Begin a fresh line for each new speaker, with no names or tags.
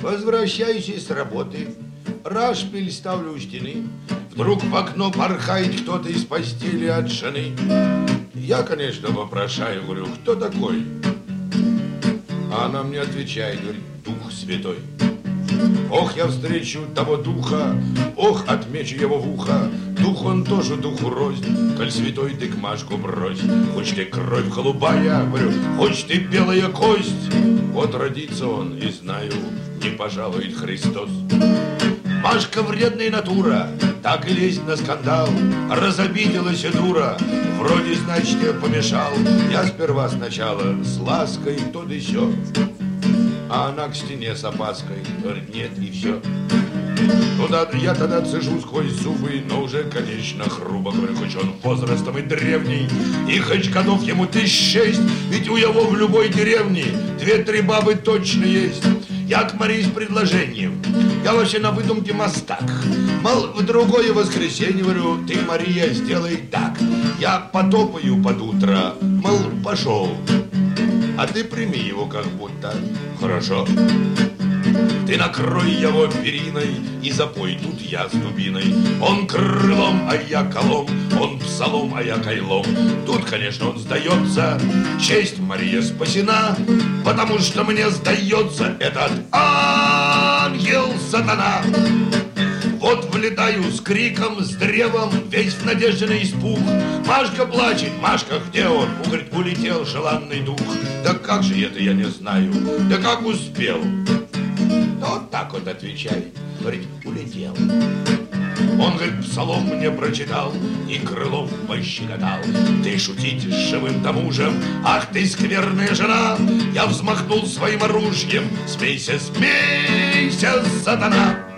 Возвращаюсь с работы, рашпиль ставлю у стены. Вдруг в окно порхает кто-то из постели от жены. Я, конечно, вопрошаю, говорю, кто такой? А она мне отвечает, говорит, Дух Святой. Ох, я встречу того духа, ох, отмечу его в ухо. Дух он тоже духу рознь, коль святой ты к Машку брось. Хоть ты кровь голубая, говорю, хоть ты белая кость. Вот родится он, и знаю, не пожалует Христос. Машка вредная натура, так и лезть на скандал. Разобиделась и дура, вроде, значит, я помешал. Я сначала с лаской то да сё. А она к стене с опаской, говорит, нет, и все. Я тогда цежу сквозь зубы, но уже, конечно, грубо говоря, хоть он возрастом и древний, и хоть годов ему 1006, ведь у его в любой деревне 2-3 бабы точно есть. Я к Марии с предложением, я вообще на выдумке мастак. Мол, в другое воскресенье, говорю, ты, Мария, сделай так. Я потопаю под утро, мол, пошел. А ты прими его как будто. Хорошо. Ты накрой его периной и запой, тут я с дубиной. Он крылом, а я колом, он псалом, а я кайлом. Тут, конечно, он сдается, честь Мария спасена, потому что мне сдается этот ангел сатана. Вот влетаю с криком, с древом, весь в надежде на испуг. Машка плачет, Машка, где он? Говорит, улетел желанный дух. Да как же это, я не знаю, да как успел? Вот так вот отвечает, говорит, улетел. Он, говорит, псалом мне прочитал и крылом пощекотал. Ты шутить с живым-то мужем, ах ты скверная жена. Я взмахнул своим оружием, смейся, смейся, сатана.